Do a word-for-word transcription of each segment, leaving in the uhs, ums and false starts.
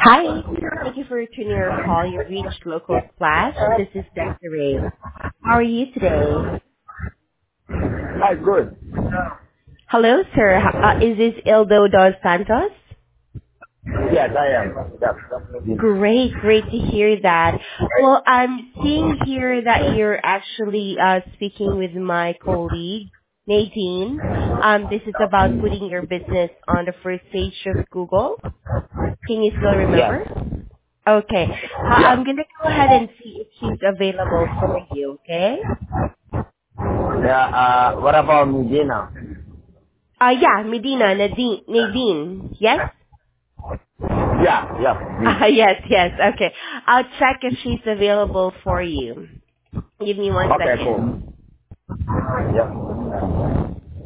Hi. Thank you for returning your call. You reached Local Splash. This is Desiree. How are you today? Hi, good. Hello, sir. H- Uh, is this Ildo Dos Santos? Yes, I am. Yes. Great, great to hear that. Well, I'm seeing here that you're actually uh, speaking with my colleague, Nadine. Um, this is about putting your business on the first page of Google. Can you still Yes. remember? Okay. Uh, Yes. I'm going to go ahead and see if she's available for you, okay? Yeah, uh, what about Medina? Uh, yeah, Medina, Nadine, Nadine. Yes? Yeah, yeah. Uh, me. yes, yes. Okay. I'll check if she's available for you. Give me one Okay, second. cool. Yeah.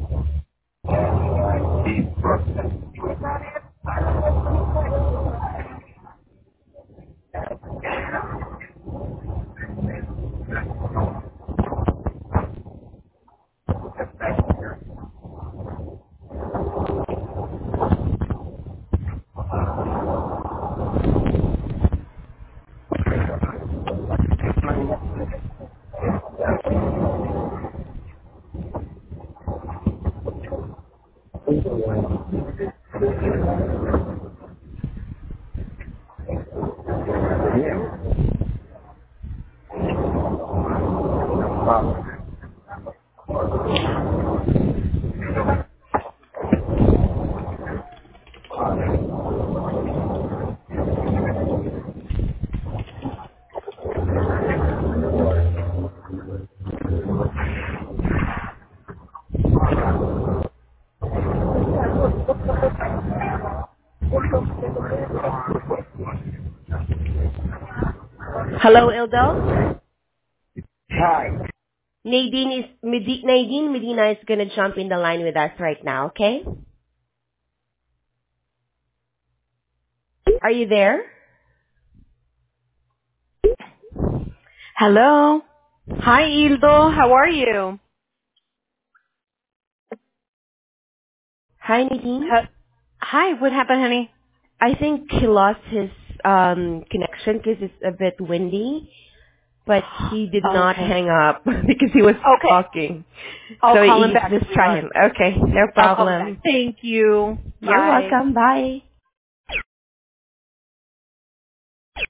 Uh, Hello, Ildo? hi. Nadine is, Medi- Nadine Medina is going to jump in the line with us right now, okay? Are you there? Hello. Hi, Ildo. How are you? Hi, Nadine. Ha- Hi. What happened, honey? I think he lost his um, connection because it's a bit windy. But he did not Okay. hang up because he was Okay. talking. I'll So call him you back, just try sweetheart. him. Okay, no I'll call him back. problem. Thank you. You're Bye. welcome. Bye.